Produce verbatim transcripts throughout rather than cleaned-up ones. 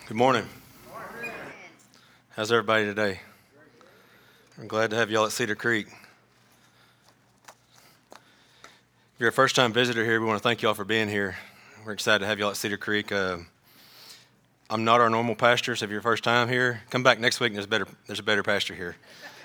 Good morning. How's everybody today? I'm glad to have y'all at Cedar Creek. If you're a first-time visitor here, we want to thank y'all for being here. We're excited to have y'all at Cedar Creek. Uh, I'm not our normal pastor, so if you're first time here, come back next week and there's, better, there's a better pastor here.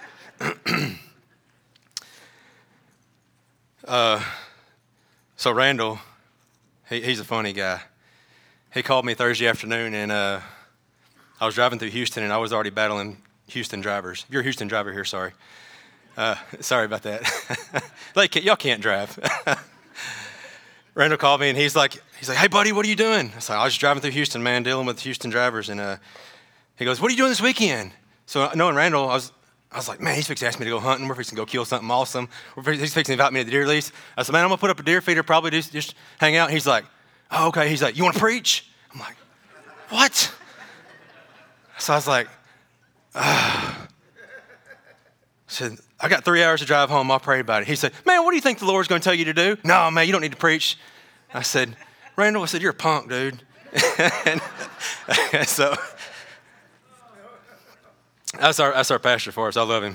uh, so Randall, he, he's a funny guy. He called me Thursday afternoon, and uh, I was driving through Houston, and I was already battling Houston drivers. If you're a Houston driver here, sorry. Uh, sorry about that. Like, y'all can't drive. Randall called me, and he's like, he's like, hey, buddy, what are you doing? I said, I was just driving through Houston, man, dealing with Houston drivers. And uh, he goes, what are you doing this weekend? So knowing Randall, I was I was like, man, he's fixing to ask me to go hunting. We're fixing to go kill something awesome. We're, he's fixing to invite me to the deer lease. I said, man, I'm going to put up a deer feeder, probably just, just hang out. He's like, oh, okay. He's like, you want to preach? I'm like, what? So I was like, ah. I said, I got three hours to drive home. I'll pray about it. He said, man, what do you think the Lord's going to tell you to do? No, man, you don't need to preach. I said, Randall, I said, you're a punk, dude. and, so that's our, that's our pastor for us. I love him.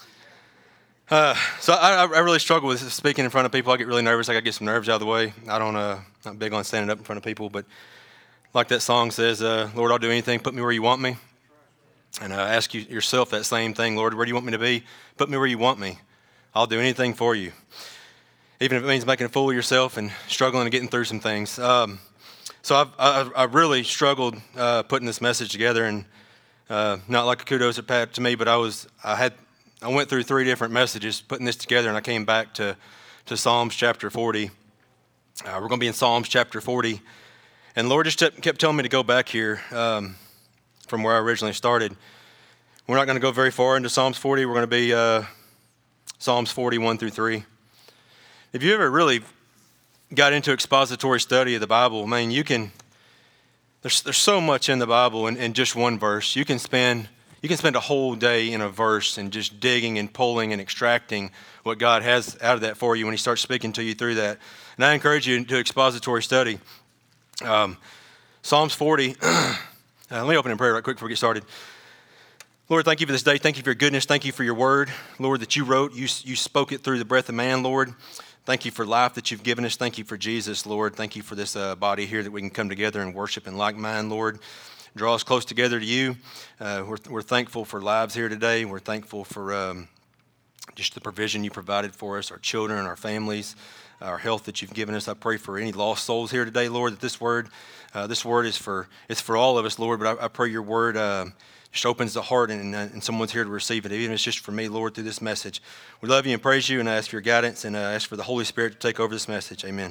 Uh, so I, I really struggle with speaking in front of people. I get really nervous. I got to get some nerves out of the way. I don't, uh, not big on standing up in front of people, but like that song says, uh, Lord, I'll do anything. Put me where you want me. And uh, ask you yourself that same thing, Lord, where do you want me to be? Put me where you want me. I'll do anything for you. Even if it means making a fool of yourself and struggling and getting through some things. Um, so I've, I've, I've really struggled uh, putting this message together, and uh, not like a kudos at Pat to me, but I was I had I went through three different messages putting this together, and I came back to to Psalms chapter forty. Uh, we're going to be in Psalms chapter forty, and the Lord just kept telling me to go back here um, from where I originally started. We're not going to go very far into Psalms forty. We're going to be uh, Psalms forty, one through three. If you ever really got into expository study of the Bible, man, you can, there's there's so much in the Bible in, in just one verse. You can spend you can spend a whole day in a verse and just digging and pulling and extracting what God has out of that for you when He starts speaking to you through that. And I encourage you to expository study. Um, Psalms forty, uh, let me open in prayer right quick before we get started. Lord, thank you for this day. Thank you for your goodness. Thank you for your word, Lord, that you wrote. You, you spoke it through the breath of man, Lord. Thank you for life that you've given us. Thank you for Jesus, Lord. Thank you for this uh, body here that we can come together and worship in like mind, Lord. Draw us close together to you. Uh, we're, we're thankful for lives here today. We're thankful for um, just the provision you provided for us, our children, our families, our health that you've given us. I pray for any lost souls here today, Lord, that this word, uh, this word is for it's for all of us, Lord. But I, I pray your word Uh, just opens the heart, and, and someone's here to receive it, even if it's just for me, Lord, through this message. We love you and praise you, and I ask for your guidance, and I ask for the Holy Spirit to take over this message. Amen.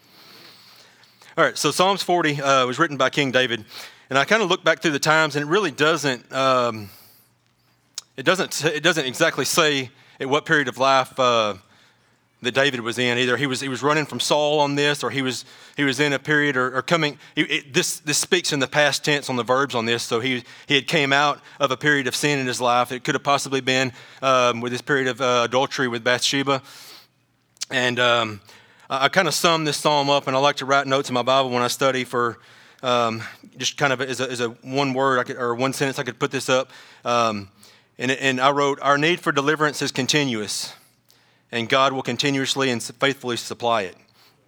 All right, so Psalms forty uh, was written by King David, and I kind of look back through the times, and it really doesn't, um, it doesn't, it doesn't exactly say at what period of life uh, that David was in. Either he was he was running from Saul on this, or he was he was in a period or, or coming. It, it, this this speaks in the past tense on the verbs on this. So he he had came out of a period of sin in his life. It could have possibly been um, with this period of uh, adultery with Bathsheba. And um, I, I kind of sum this psalm up, and I like to write notes in my Bible when I study for um, just kind of as a, as a one word I could, or one sentence I could put this up. Um, and and I wrote, our need for deliverance is continuous, and God will continuously and faithfully supply it.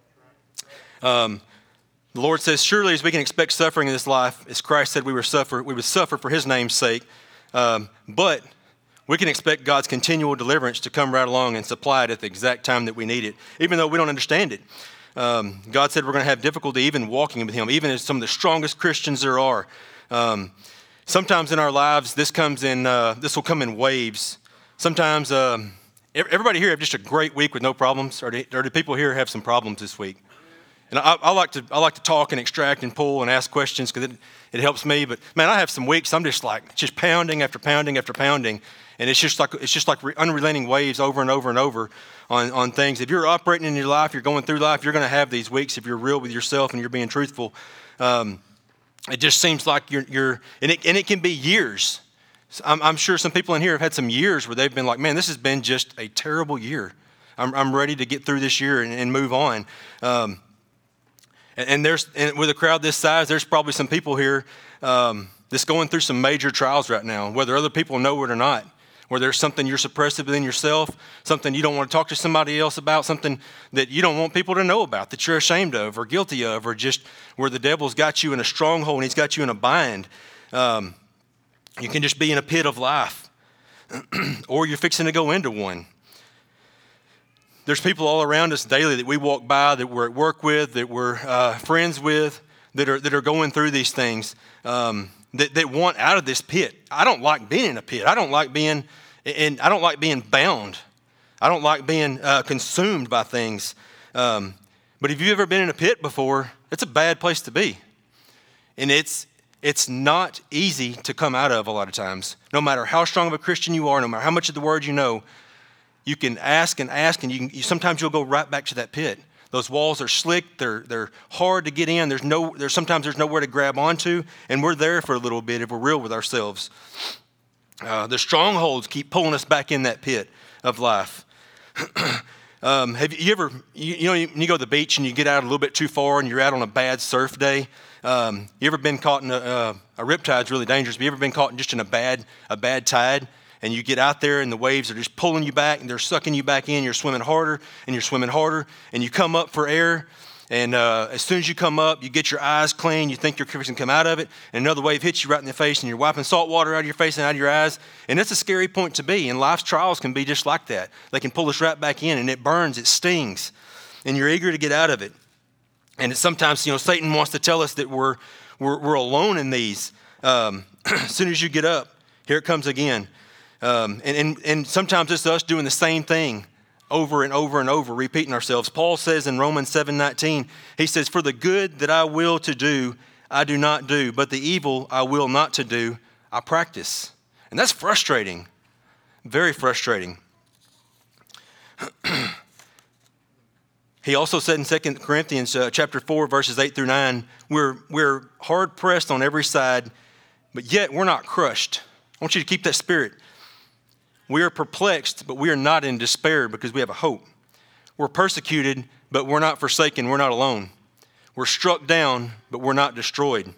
Um, the Lord says, surely as we can expect suffering in this life, as Christ said we would suffer, we would suffer for his name's sake. Um, but we can expect God's continual deliverance to come right along and supply it at the exact time that we need it, even though we don't understand it. Um, God said we're going to have difficulty even walking with him, even as some of the strongest Christians there are. Um, sometimes in our lives, this comes in, uh, this will come in waves. Sometimes, um, everybody here have just a great week with no problems, or do, or do people here have some problems this week? And I, I like to I like to talk and extract and pull and ask questions because it, it helps me. But man, I have some weeks I'm just like just pounding after pounding after pounding, and it's just like it's just like unrelenting waves over and over and over on, on things. If you're operating in your life, you're going through life, you're going to have these weeks if you're real with yourself and you're being truthful. Um, it just seems like you're you're and it and it can be years. I'm, I'm sure some people in here have had some years where they've been like, man, this has been just a terrible year. I'm, I'm ready to get through this year and, and move on. Um, and, and there's and with a crowd this size, there's probably some people here um, that's going through some major trials right now, whether other people know it or not, where there's something you're suppressing within yourself, something you don't want to talk to somebody else about, something that you don't want people to know about, that you're ashamed of or guilty of, or just where the devil's got you in a stronghold and he's got you in a bind. Um, you can just be in a pit of life, or you're fixing to go into one. There's people all around us daily that we walk by, that we're at work with, that we're uh, friends with, that are that are going through these things. Um, That, that want out of this pit. I don't like being in a pit. I don't like being, and I don't like being bound. I don't like being uh, consumed by things. Um, but if you've ever been in a pit before, it's a bad place to be, and it's it's not easy to come out of a lot of times. No matter how strong of a Christian you are, no matter how much of the Word you know, you can ask and ask, and you, can, you sometimes you'll go right back to that pit. Those walls are slick. They're they're hard to get in. There's no. There's sometimes there's nowhere to grab onto, and we're there for a little bit if we're real with ourselves. Uh, the strongholds keep pulling us back in that pit of life. um, have you ever? You, you know, you, you go to the beach and you get out a little bit too far, and you're out on a bad surf day. Um, you ever been caught in a, a, a riptide's really dangerous? Have you ever been caught in just in a bad a bad tide? And you get out there and the waves are just pulling you back and they're sucking you back in. You're swimming harder and you're swimming harder. And you come up for air. And uh, as soon as you come up, you get your eyes clean. You think you're going to come out of it. And another wave hits you right in the face and you're wiping salt water out of your face and out of your eyes. And that's a scary point to be. And life's trials can be just like that. They can pull us right back in and it burns, it stings. And you're eager to get out of it. And it's sometimes, you know, Satan wants to tell us that we're, we're, we're alone in these. Um, as soon as you get up, here it comes again. Um, and, and, and sometimes it's us doing the same thing over and over and over, repeating ourselves. Paul says in Romans seven nineteen, he says, "For the good that I will to do, I do not do, but the evil I will not to do, I practice." And that's frustrating, very frustrating. He also said in Second Corinthians uh, chapter four, verses eight through nine, we're, we're hard pressed on every side, but yet we're not crushed. I want you to keep that spirit. We are perplexed, but we are not in despair because we have a hope. We're persecuted, but we're not forsaken. We're not alone. We're struck down, but we're not destroyed.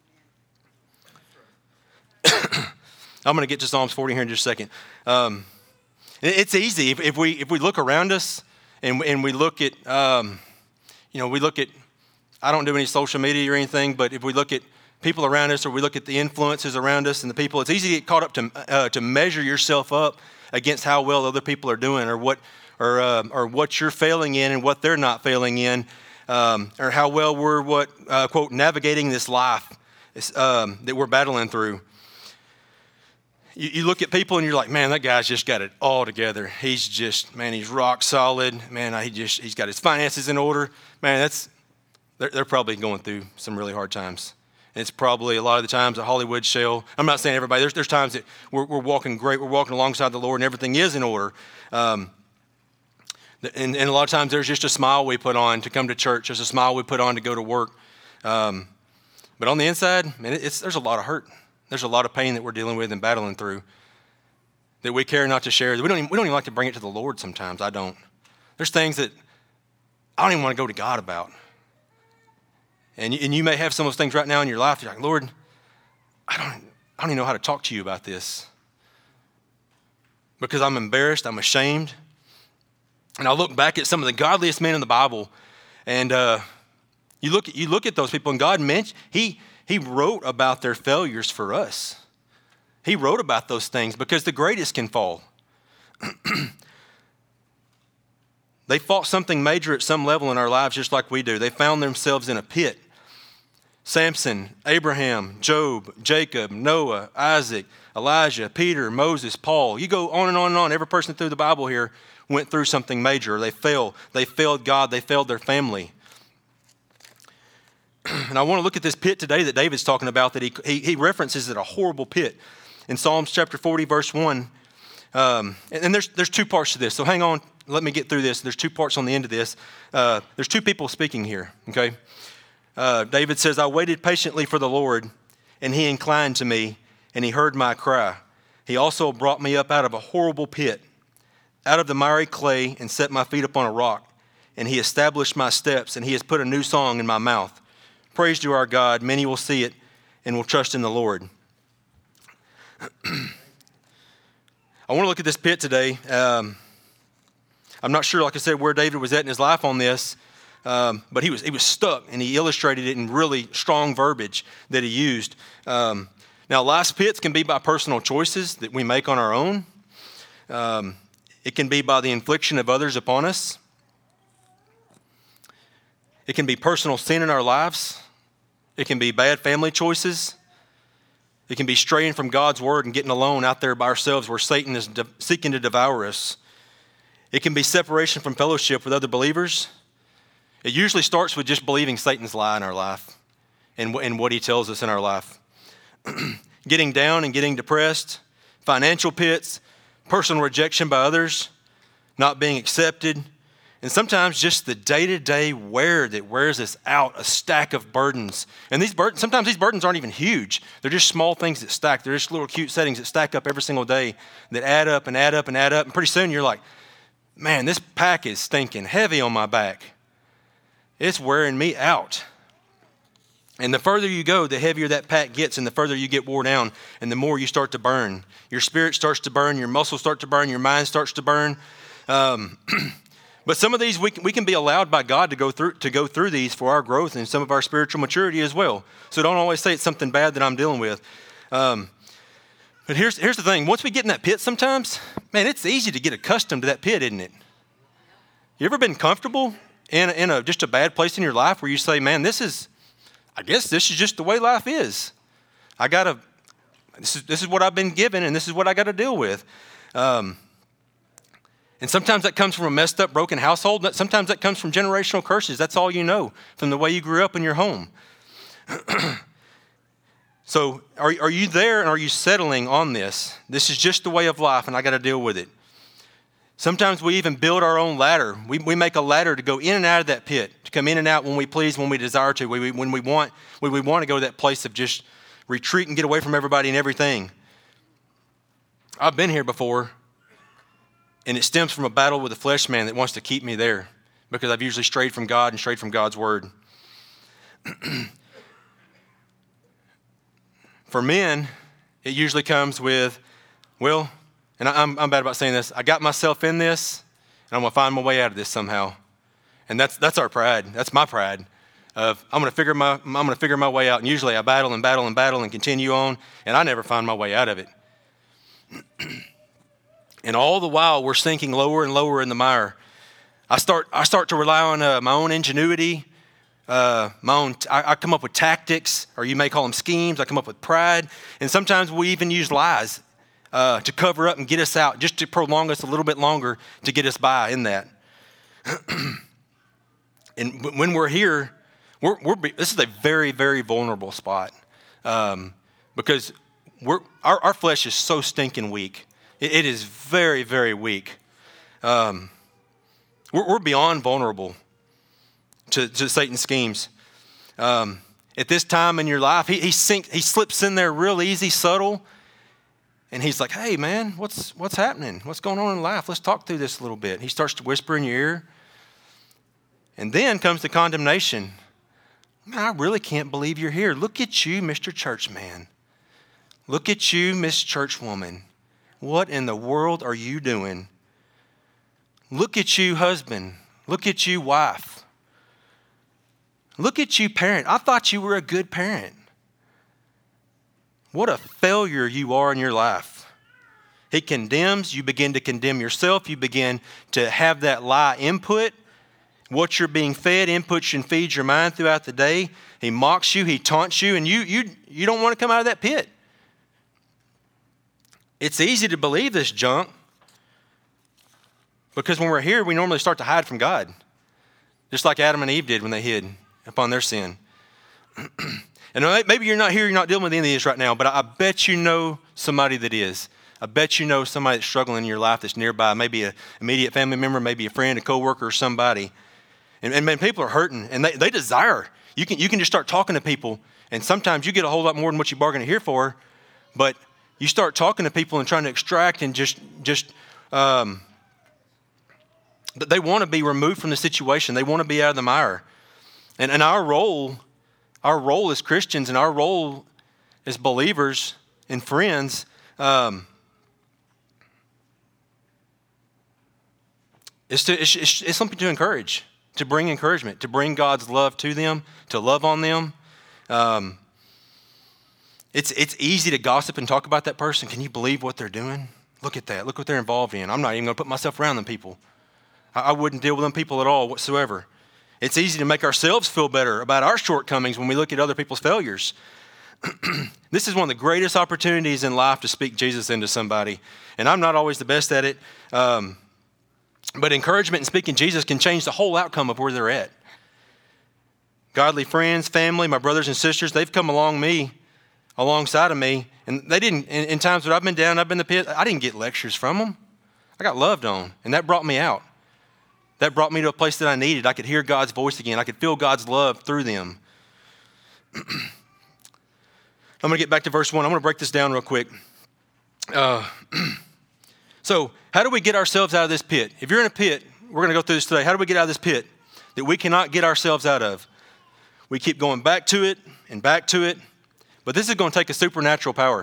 I'm going to get to Psalms forty here in just a second. Um, it's easy if, if we if we look around us and and we look at um, you know we look at I don't do any social media or anything, but if we look at people around us, or we look at the influences around us and the people, it's easy to get caught up to uh, to measure yourself up against how well other people are doing, or what or uh, or what you're failing in and what they're not failing in, um, or how well we're what uh, quote navigating this life um, that we're battling through. You, you look at people and you're like, man, that guy's just got it all together. He's just man, he's rock solid. Man, he just he's got his finances in order. Man, that's they're, they're probably going through some really hard times. And it's probably a lot of the times a Hollywood shell. I'm not saying everybody. There's there's times that we're, we're walking great. We're walking alongside the Lord and everything is in order. Um, and, and a lot of times there's just a smile we put on to come to church. There's a smile we put on to go to work. Um, but on the inside, man, it's, there's a lot of hurt. There's a lot of pain that we're dealing with and battling through that we care not to share. We don't even, we don't even like to bring it to the Lord sometimes. I don't. There's things that I don't even want to go to God about. And you, and you may have some of those things right now in your life. You're like, Lord, I don't, I don't even know how to talk to you about this because I'm embarrassed, I'm ashamed. And I look back at some of the godliest men in the Bible, and uh, you look at you look at those people, and God meant he he wrote about their failures for us. He wrote about those things because the greatest can fall. They fought something major at some level in our lives just like we do. They found themselves in a pit. Samson, Abraham, Job, Jacob, Noah, Isaac, Elijah, Peter, Moses, Paul. You go on and on and on. Every person through the Bible here went through something major. They failed. They failed God. They failed their family. And I want to look at this pit today that David's talking about, that he, he, he references it, a horrible pit. In Psalms chapter forty, verse one. Um, and, and there's, there's two parts to this. So hang on. Let me get through this. There's two parts on the end of this. Uh, there's two people speaking here, okay? Uh, David says, I waited patiently for the Lord, and he inclined to me, and he heard my cry. He also brought me up out of a horrible pit, out of the miry clay, and set my feet upon a rock. And he established my steps, and he has put a new song in my mouth. Praise to our God. Many will see it and will trust in the Lord. I want to look at this pit today. Um, I'm not sure, like I said, where David was at in his life on this, um, but he was he was stuck, and he illustrated it in really strong verbiage that he used. Um, now, life's pits can be by personal choices that we make on our own. Um, it can be by the infliction of others upon us. It can be personal sin in our lives. It can be bad family choices. It can be straying from God's word and getting alone out there by ourselves where Satan is de- seeking to devour us. It can be separation from fellowship with other believers. It usually starts with just believing Satan's lie in our life and, and what he tells us in our life. Getting down and getting depressed, financial pits, personal rejection by others, not being accepted, and sometimes just the day-to-day wear that wears us out, a stack of burdens. And these burdens, sometimes these burdens aren't even huge. They're just small things that stack. They're just little cute settings that stack up every single day that add up and add up and add up. And pretty soon you're like, man, this pack is stinking heavy on my back. It's wearing me out. And the further you go, the heavier that pack gets, and the further you get wore down, and the more you start to burn. Your spirit starts to burn, your muscles start to burn, your mind starts to burn. Um, but some of these we can, we can be allowed by God to go through to go through these for our growth and some of our spiritual maturity as well. So don't always say it's something bad that I'm dealing with. Um, but here's here's the thing: once we get in that pit, sometimes, man, it's easy to get accustomed to that pit, isn't it? You ever been comfortable in in a just a bad place in your life where you say, man, this is I guess this is just the way life is. I gotta, this is this is what I've been given, and this is what I got to deal with. Um, and sometimes that comes from a messed up, broken household. Sometimes that comes from generational curses. That's all you know from the way you grew up in your home. So, are are you there, and are you settling on this? This is just the way of life, and I got to deal with it. Sometimes we even build our own ladder. We we make a ladder to go in and out of that pit, to come in and out when we please, when we desire to, when we, when we want, when we want to go to that place of just retreat and get away from everybody and everything. I've been here before, and it stems from a battle with the flesh man that wants to keep me there because I've usually strayed from God and strayed from God's word. For men, it usually comes with, well, and I'm, I'm bad about saying this, I got myself in this, and I'm going to find my way out of this somehow. And that's that's our pride. That's my pride. Of I'm going to figure my I'm going to figure my way out. And usually I battle and battle and battle and continue on, and I never find my way out of it. And all the while we're sinking lower and lower in the mire. I start I start to rely on uh, my own ingenuity, uh, my own. I, I come up with tactics, or you may call them schemes. I come up with pride, and sometimes we even use lies uh, to cover up and get us out, just to prolong us a little bit longer to get us by in that. And when we're here, we're, we're, this is a very, very vulnerable spot um, because we're, our, our flesh is so stinking weak. It, it is very, very weak. Um, we're, we're beyond vulnerable to, to Satan's schemes. Um, at this time in your life, he he, sink, he slips in there real easy, subtle, and he's like, hey, man, what's what's happening? What's going on in life? Let's talk through this a little bit. He starts to whisper in your ear. And then comes the condemnation. Man, I really can't believe you're here. Look at you, Mister Churchman. Look at you, Miss Churchwoman. What in the world are you doing? Look at you, husband. Look at you, wife. Look at you, parent. I thought you were a good parent. What a failure you are in your life. He condemns. You begin to condemn yourself. You begin to have that lie input. What you're being fed, inputs and feeds your mind throughout the day. He mocks you, he taunts you, and you you you don't want to come out of that pit. It's easy to believe this junk because when we're here, we normally start to hide from God, just like Adam and Eve did when they hid upon their sin. And maybe you're not here, you're not dealing with any of this right now, but I bet you know somebody that is. I bet you know somebody that's struggling in your life that's nearby, maybe an immediate family member, maybe a friend, a coworker, or somebody. And, and man, people are hurting, and they, they desire. You can you can just start talking to people, and sometimes you get a whole lot more than what you bargained here for, but you start talking to people and trying to extract and just, just um, they want to be removed from the situation. They want to be out of the mire. And, and our role, our role as Christians and our role as believers and friends, Um, it's, to, it's, it's, it's something to encourage, to bring encouragement, to bring God's love to them, to love on them. Um, it's, it's easy to gossip and talk about that person. Can you believe what they're doing? Look at that. Look what they're involved in. I'm not even going to put myself around them people. I, I wouldn't deal with them people at all whatsoever. It's easy to make ourselves feel better about our shortcomings when we look at other people's failures. This is one of the greatest opportunities in life to speak Jesus into somebody. And I'm not always the best at it. Um, but encouragement and speaking Jesus can change the whole outcome of where they're at. Godly friends, family, my brothers and sisters, they've come along me, alongside of me. And they didn't, in, in times when I've been down, I've been in the pit, I didn't get lectures from them. I got loved on. And that brought me out. That brought me to a place that I needed. I could hear God's voice again. I could feel God's love through them. I'm going to get back to verse one. I'm going to break this down real quick. Uh, so how do we get ourselves out of this pit? If you're in a pit, we're going to go through this today. How do we get out of this pit that we cannot get ourselves out of? We keep going back to it and back to it. But this is going to take a supernatural power.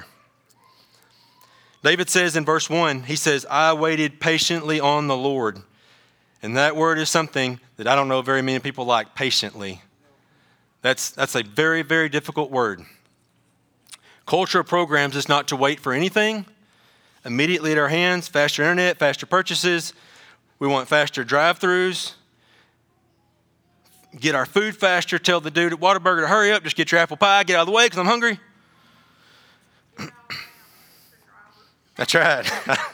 David says in verse one, he says, I waited patiently on the Lord. And that word is something that I don't know very many people like, patiently. That's, that's a very, very difficult word. Culture of programs is not to wait for anything. Immediately at our hands, faster internet, faster purchases. We want faster drive-thrus. Get our food faster. Tell the dude at Whataburger to hurry up. Just get your apple pie. Get out of the way because I'm hungry. That's right.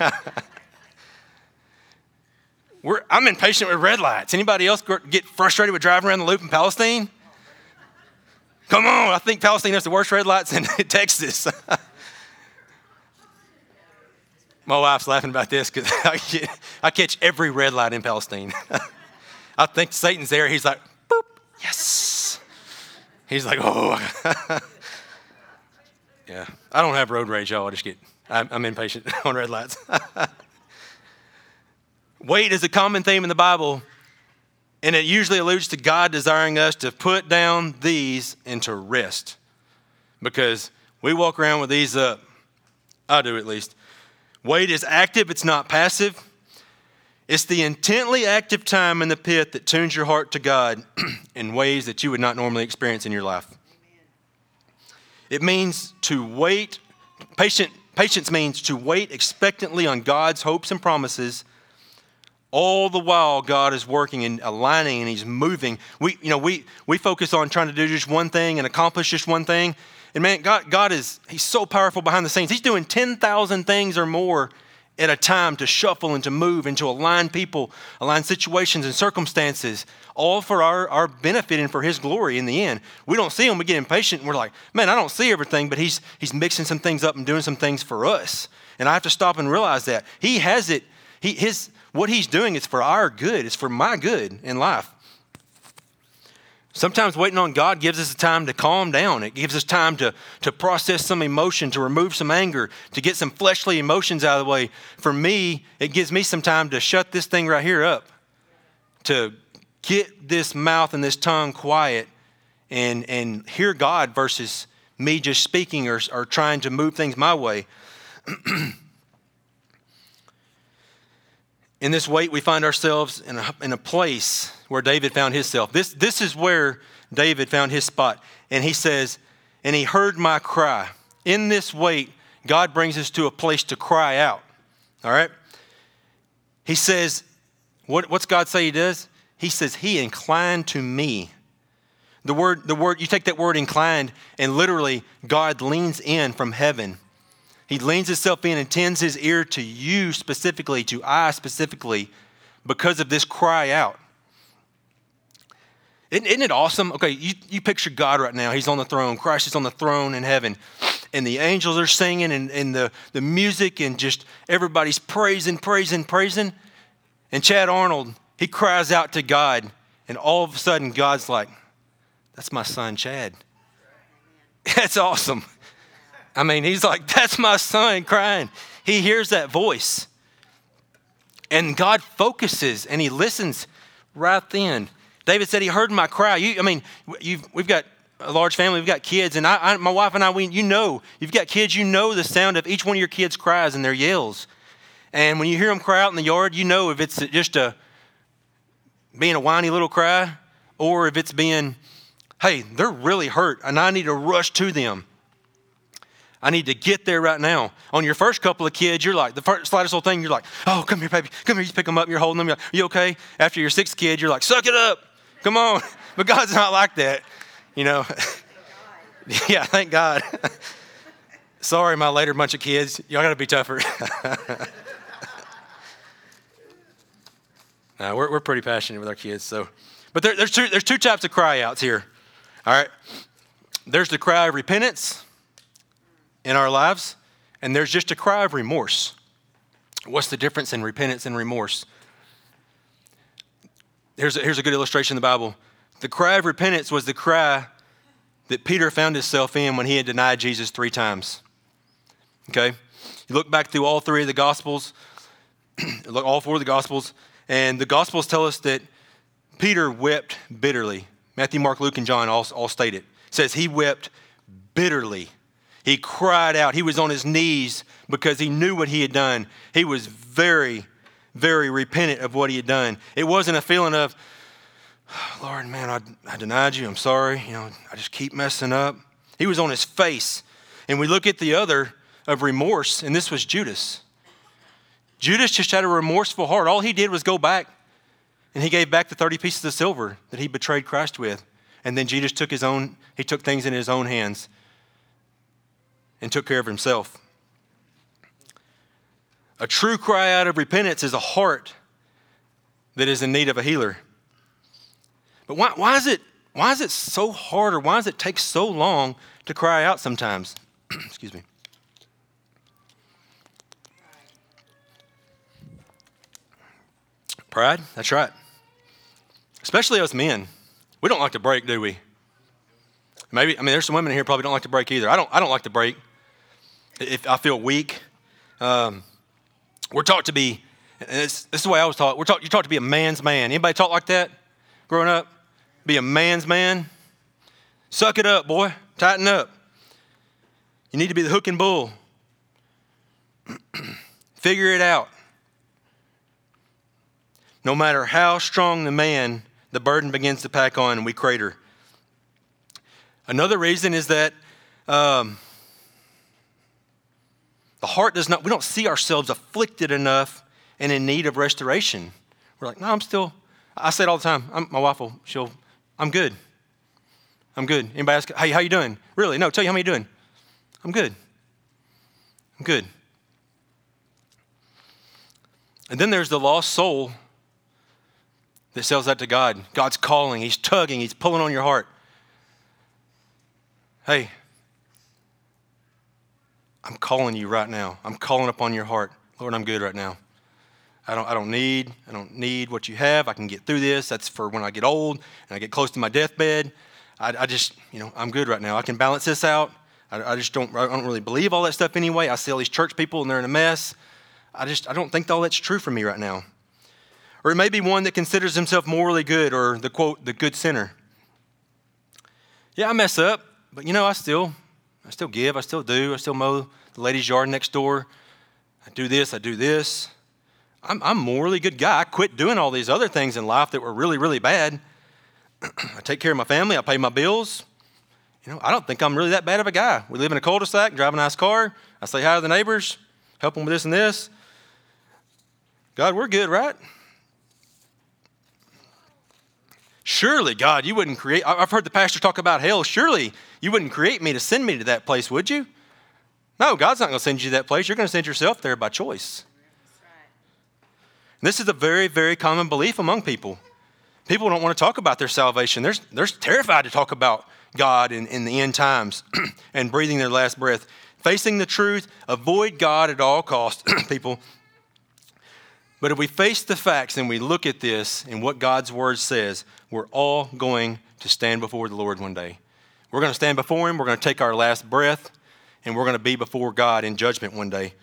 We're, I'm impatient with red lights. Anybody else get frustrated with driving around the loop in Palestine? Come on, I think Palestine has the worst red lights in Texas. My wife's laughing about this because I, I catch every red light in Palestine. I think Satan's there. He's like, boop, yes. He's like, oh. Yeah, I don't have road rage, y'all. I just get, I'm, I'm impatient on red lights. Wait is a common theme in the Bible. And it usually alludes to God desiring us to put down these and to rest. Because we walk around with these up. I do at least. Wait is active, it's not passive. It's the intently active time in the pit that tunes your heart to God in ways that you would not normally experience in your life. It means to wait. Patient, patience means to wait expectantly on God's hopes and promises. All the while, God is working and aligning and He's moving. We, you know, we we focus on trying to do just one thing and accomplish just one thing. And man, God, God is, He's so powerful behind the scenes. He's doing ten thousand things or more at a time to shuffle and to move and to align people, align situations and circumstances, all for our, our benefit and for His glory in the end. We don't see Him, we get impatient, and we're like, man, I don't see everything, but He's He's mixing some things up and doing some things for us. And I have to stop and realize that. He has it, He His what He's doing is for our good. It's for my good in life. Sometimes waiting on God gives us time to calm down. It gives us time to, to process some emotion, to remove some anger, to get some fleshly emotions out of the way. For me, it gives me some time to shut this thing right here up, to get this mouth and this tongue quiet and, and hear God versus me just speaking or, or trying to move things my way. In this wait, we find ourselves in a, in a place where David found himself. This, this is where David found his spot. And he says, and he heard my cry. In this wait, God brings us to a place to cry out. All right? He says, what, what's God say He does? He says, He inclined to me. The word, the word, you take that word inclined, and literally God leans in from heaven. He leans Himself in and tends His ear to you specifically, to I specifically, because of this cry out. Isn't, isn't it awesome? Okay, you, you picture God right now. He's on the throne. Christ is on the throne in heaven. And the angels are singing and, and the, the music and just everybody's praising, praising, praising. And Chad Arnold, he cries out to God. And all of a sudden, God's like, that's my son, Chad. That's awesome. I mean, He's like, that's my son crying. He hears that voice. And God focuses and He listens right then. David said He heard my cry. You, I mean, you've, we've got a large family. We've got kids, and I, I, my wife and I, we, you know, you've got kids, you know the sound of each one of your kids' cries and their yells. And when you hear them cry out in the yard, you know if it's just a being a whiny little cry or if it's being, hey, they're really hurt, and I need to rush to them. I need to get there right now. On your first couple of kids, you're like, the first, slightest little thing, you're like, oh, come here, baby. Come here. You pick them up. You're holding them. You're like, you okay? After your sixth kid, you're like, suck it up. Come on. But God's not like that, you know. Yeah, thank God. Sorry, my later bunch of kids. Y'all got to be tougher. No, we're, we're pretty passionate with our kids. So, But there, there's, two, there's two types of cry outs here. All right. There's the cry of repentance in our lives, and there's just a cry of remorse. What's the difference in repentance and remorse? Here's a, here's a good illustration in the Bible. The cry of repentance was the cry that Peter found himself in when he had denied Jesus three times. Okay? You look back through all three of the Gospels, look all four of the Gospels, and the Gospels tell us that Peter wept bitterly. Matthew, Mark, Luke, and John all, all state it. It says he wept bitterly. He cried out. He was on his knees because he knew what he had done. He was very, very repentant of what he had done. It wasn't a feeling of, Lord, man, I, I denied you. I'm sorry. You know, I just keep messing up. He was on his face. And we look at the other of remorse, and this was Judas. Judas just had a remorseful heart. All he did was go back, and he gave back the thirty pieces of silver that he betrayed Christ with. And then Jesus took his own, he took things in his own hands and took care of himself. A true cry out of repentance is a heart that is in need of a healer. But why, why is it why is it so hard, or why does it take so long to cry out sometimes? Excuse me. Pride, that's right. Especially us men. We don't like to break, do we? Maybe, I mean, there's some women in here probably don't like to break either. I don't I don't like to break. If I feel weak, um, we're taught to be, and this, this is the way I was taught, we're taught, you're taught to be a man's man. Anybody taught like that growing up? Be a man's man? Suck it up, boy. Tighten up. You need to be the hook and bull. Figure it out. No matter how strong the man, the burden begins to pack on and we crater. Another reason is that um, the heart does not, we don't see ourselves afflicted enough and in need of restoration. We're like, no, I'm still, I say it all the time. I'm, my wife will, she'll, I'm good. I'm good. Anybody ask, hey, how you doing? Really? No, tell you how you doing. I'm good. I'm good. And then there's the lost soul that sells that to God. God's calling. He's tugging. He's pulling on your heart. Hey, I'm calling you right now. I'm calling upon your heart. Lord, I'm good right now. I don't, I don't need, I don't need what you have. I can get through this. That's for when I get old and I get close to my deathbed. I, I just, you know, I'm good right now. I can balance this out. I, I just don't, I don't really believe all that stuff anyway. I see all these church people and they're in a mess. I just, I don't think all that's true for me right now. Or it may be one that considers himself morally good, or the quote, the good sinner. Yeah, I mess up, but you know, I still, I still give, I still do, I still mow the lady's yard next door. I do this, I do this. I'm, I'm a morally good guy. I quit doing all these other things in life that were really, really bad. I take care of my family, I pay my bills. You know, I don't think I'm really that bad of a guy. We live in a cul-de-sac, drive a nice car. I say hi to the neighbors, help them with this and this. God, we're good, right? Surely, God, you wouldn't create, I've heard the pastor talk about hell. Surely you wouldn't create me to send me to that place, would you? No, God's not going to send you to that place. You're going to send yourself there by choice. That's right. This is a very, very common belief among people. People don't want to talk about their salvation. They're, they're terrified to talk about God in, in the end times and breathing their last breath. Facing the truth, avoid God at all costs, people. But if we face the facts and we look at this and what God's word says, we're all going to stand before the Lord one day. We're going to stand before him. We're going to take our last breath, and we're going to be before God in judgment one day.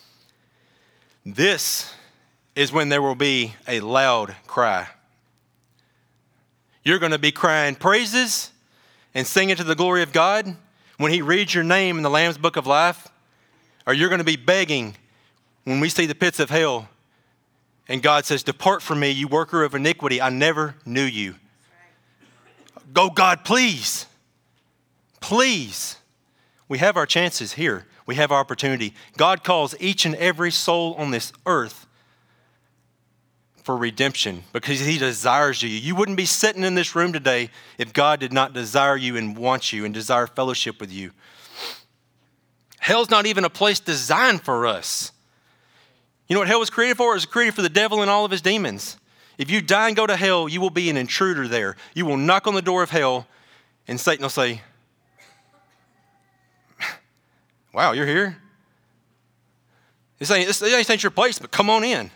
This is when there will be a loud cry. You're going to be crying praises, and sing it to the glory of God when he reads your name in the Lamb's Book of Life? Or you're going to be begging when we see the pits of hell and God says, depart from me, you worker of iniquity. I never knew you. Go, God, please. Please. We have our chances here. We have our opportunity. God calls each and every soul on this earth for redemption because he desires you. You wouldn't be sitting in this room today if God did not desire you and want you and desire fellowship with you. Hell's not even a place designed for us. You know what hell was created for? It was created for the devil and all of his demons. If you die and go to hell, you will be an intruder there. You will knock on the door of hell and Satan will say, wow, you're here? This ain't, this ain't your place, but come on in.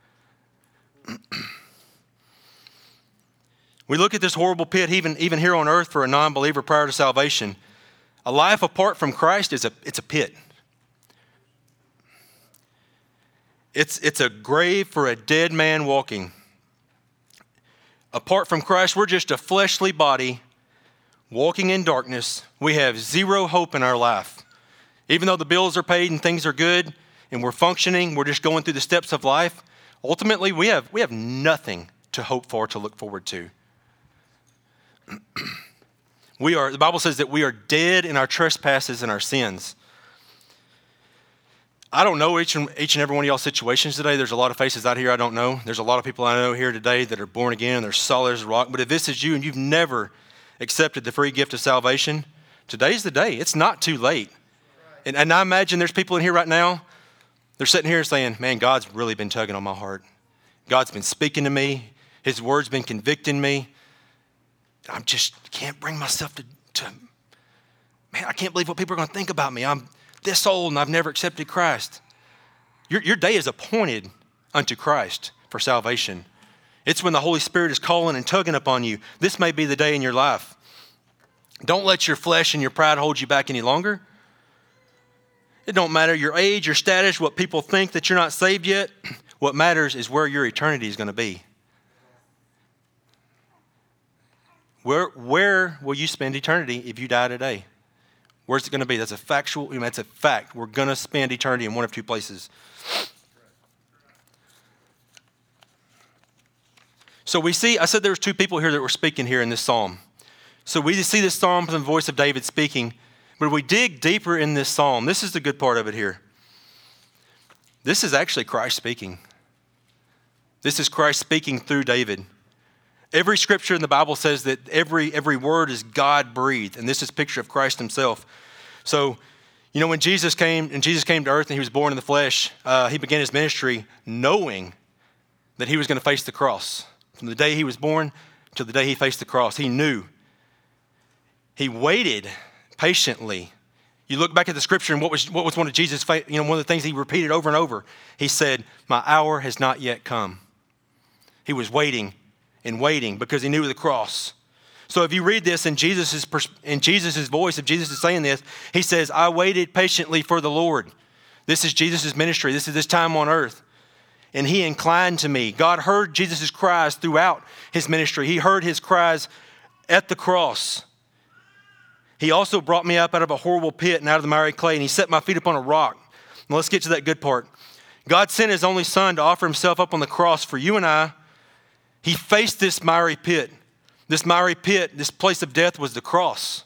We look at this horrible pit, even, even here on earth for a non-believer prior to salvation. A life apart from Christ is a, it's a pit. It's, it's a grave for a dead man walking. Apart from Christ, we're just a fleshly body walking in darkness. We have zero hope in our life. Even though the bills are paid and things are good and we're functioning, we're just going through the steps of life. Ultimately, we have, we have nothing to hope for, to look forward to. We are, the Bible says that we are dead in our trespasses and our sins. I don't know each and, each and every one of y'all's situations today. There's a lot of faces out here I don't know. There's a lot of people I know here today that are born again and they're solid as a rock. But if this is you and you've never accepted the free gift of salvation, today's the day. It's not too late. And, and I imagine there's people in here right now, they're sitting here saying, man, God's really been tugging on my heart. God's been speaking to me. His word's been convicting me. I just can't bring myself to, to, man, I can't believe what people are going to think about me. I'm this old and I've never accepted Christ. Your, your day is appointed unto Christ for salvation. It's when the Holy Spirit is calling and tugging upon you. This may be the day in your life. Don't let your flesh and your pride hold you back any longer. It don't matter your age, your status, what people think that you're not saved yet. What matters is where your eternity is going to be. Where, where will you spend eternity if you die today? Where's it going to be? That's a factual, I mean, that's a fact. We're going to spend eternity in one of two places. So we see, I said there was two people here that were speaking here in this psalm. So we see this psalm from the voice of David speaking. But if we dig deeper in this psalm, this is the good part of it here. This is actually Christ speaking. This is Christ speaking through David. Every scripture in the Bible says that every, every word is God-breathed, and this is a picture of Christ himself. So, you know, when Jesus came, and Jesus came to earth and he was born in the flesh, uh, he began his ministry knowing that he was going to face the cross. From the day he was born to the day he faced the cross, he knew. He waited patiently. You look back at the scripture and what was what was one of Jesus' you know one of the things he repeated over and over. He said, "My hour has not yet come." He was waiting and waiting because he knew the cross. So if you read this in Jesus's in Jesus's voice, if Jesus is saying this, he says, "I waited patiently for the Lord." This is Jesus's ministry. This is this time on earth. And he inclined to me. God heard Jesus' cries throughout his ministry. He heard his cries at the cross. He also brought me up out of a horrible pit and out of the miry clay, and he set my feet upon a rock. Now let's get to that good part. God sent his only son to offer himself up on the cross for you and I. He faced this miry pit. This miry pit, this place of death was the cross.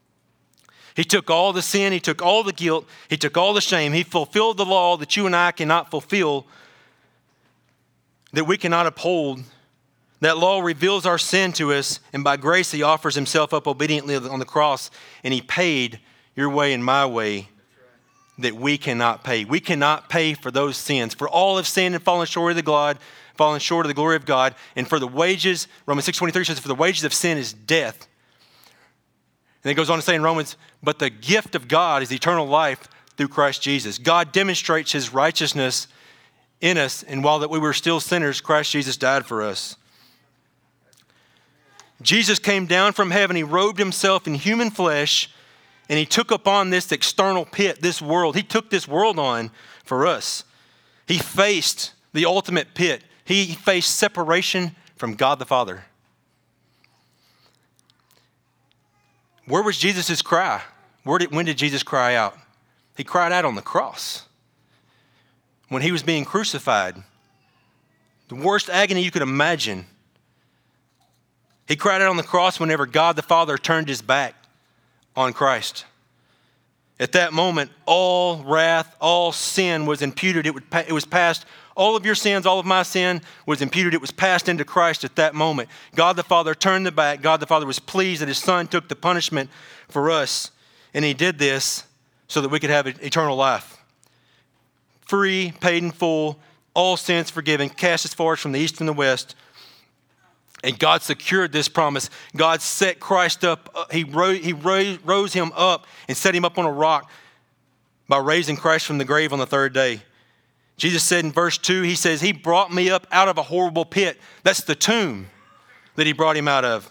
He took all the sin, he took all the guilt, he took all the shame. He fulfilled the law that you and I cannot fulfill, that we cannot uphold. That law reveals our sin to us, and by grace he offers himself up obediently on the cross, and he paid your way and my way that we cannot pay. We cannot pay for those sins. For all have sinned and fallen short of the God, fallen short of the glory of God, and for the wages, Romans six twenty-three says, for the wages of sin is death. And it goes on to say in Romans, but the gift of God is eternal life through Christ Jesus. God demonstrates his righteousness in us, and while that we were still sinners, Christ Jesus died for us. Jesus came down from heaven. He robed himself in human flesh, and he took upon this external pit, this world. He took this world on for us. He faced the ultimate pit. He faced separation from God the Father. Where was Jesus' cry? Where did, when did Jesus cry out? He cried out on the cross. When he was being crucified, the worst agony you could imagine. He cried out on the cross whenever God the Father turned his back on Christ. At that moment, all wrath, all sin was imputed. It, would, it was passed. All of your sins, all of my sin was imputed. It was passed into Christ at that moment. God the Father turned the back. God the Father was pleased that his Son took the punishment for us. And he did this so that we could have eternal life. Free, paid in full, all sins forgiven, cast as far as from the east and the west. And God secured this promise. God set Christ up. He rose, he rose him up and set him up on a rock by raising Christ from the grave on the third day. Jesus said in verse two, he says, he brought me up out of a horrible pit. That's the tomb that he brought him out of.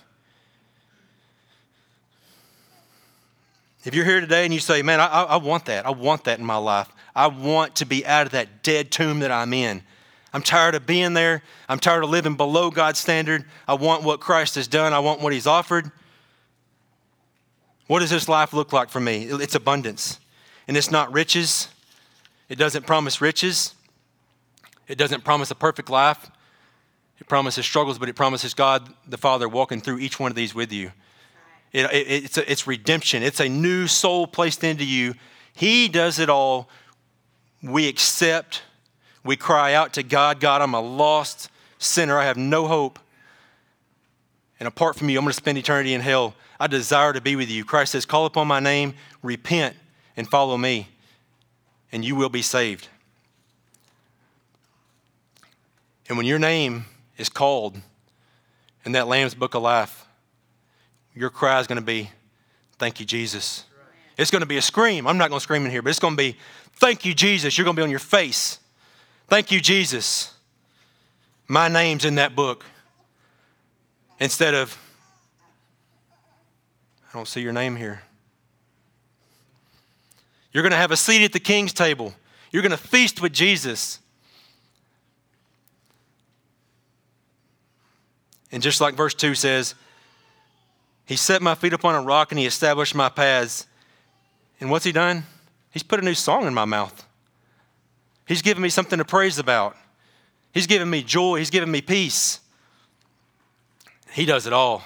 If you're here today and you say, man, I, I want that. I want that in my life. I want to be out of that dead tomb that I'm in. I'm tired of being there. I'm tired of living below God's standard. I want what Christ has done. I want what he's offered. What does this life look like for me? It's abundance. And it's not riches. It doesn't promise riches. It doesn't promise a perfect life. It promises struggles, but it promises God the Father walking through each one of these with you. It, it, it's, a, it's redemption. It's a new soul placed into you. He does it all. We accept. We cry out to God, God, I'm a lost sinner. I have no hope. And apart from you, I'm going to spend eternity in hell. I desire to be with you. Christ says, call upon my name, repent, and follow me, and you will be saved. And when your name is called in that Lamb's Book of Life, your cry is going to be, thank you, Jesus. It's going to be a scream. I'm not going to scream in here, but it's going to be, thank you, Jesus. You're going to be on your face. Thank you, Jesus. My name's in that book. Instead of, I don't see your name here. You're going to have a seat at the king's table. You're going to feast with Jesus. And just like verse two says, he set my feet upon a rock and he established my paths. And what's he done? He's put a new song in my mouth. He's given me something to praise about. He's given me joy. He's given me peace. He does it all.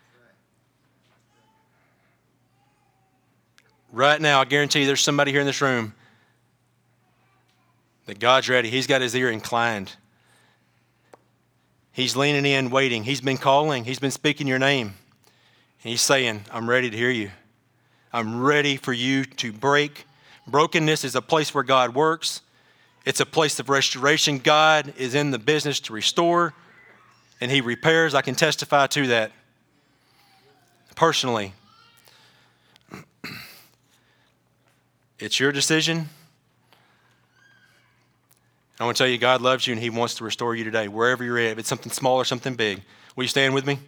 Right now, I guarantee you there's somebody here in this room that God's ready. He's got his ear inclined. He's leaning in, waiting. He's been calling. He's been speaking your name. And he's saying, I'm ready to hear you. I'm ready for you to break. Brokenness is a place where God works. It's a place of restoration. God is in the business to restore, and he repairs. I can testify to that personally. It's your decision. I want to tell you, God loves you, and he wants to restore you today, wherever you're at. If it's something small or something big. Will you stand with me?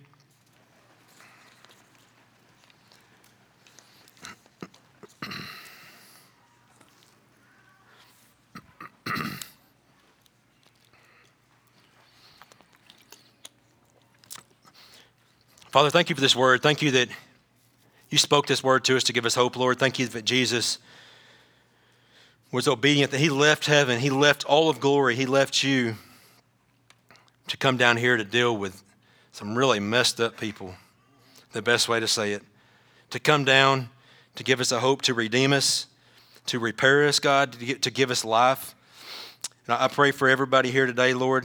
Father, thank you for this word. Thank you that you spoke this word to us to give us hope, Lord. Thank you that Jesus was obedient, that he left heaven. He left all of glory. He left you to come down here to deal with some really messed up people, the best way to say it. To come down, to give us a hope, to redeem us, to repair us, God, to, get, to give us life. And I pray for everybody here today, Lord,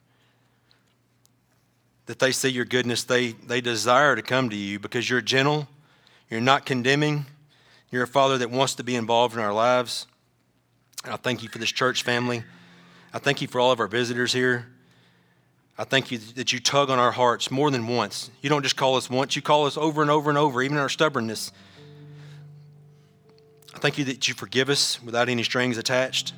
that they see your goodness. They, they desire to come to you because you're gentle. You're not condemning. You're a Father that wants to be involved in our lives. And I thank you for this church family. I thank you for all of our visitors here. I thank you that you tug on our hearts more than once. You don't just call us once. You call us over and over and over, even in our stubbornness. I thank you that you forgive us without any strings attached.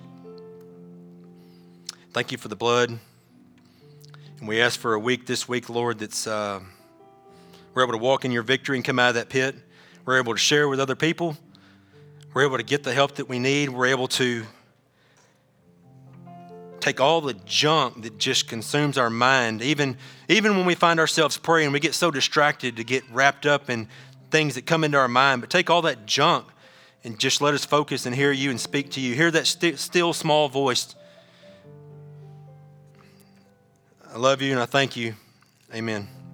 Thank you for the blood. And we ask for a week this week, Lord, that's uh, we're able to walk in your victory and come out of that pit. We're able to share with other people. We're able to get the help that we need. We're able to take all the junk that just consumes our mind. Even, even when we find ourselves praying, we get so distracted to get wrapped up in things that come into our mind, but take all that junk and just let us focus and hear you and speak to you. Hear that st- still small voice. I love you and I thank you. Amen.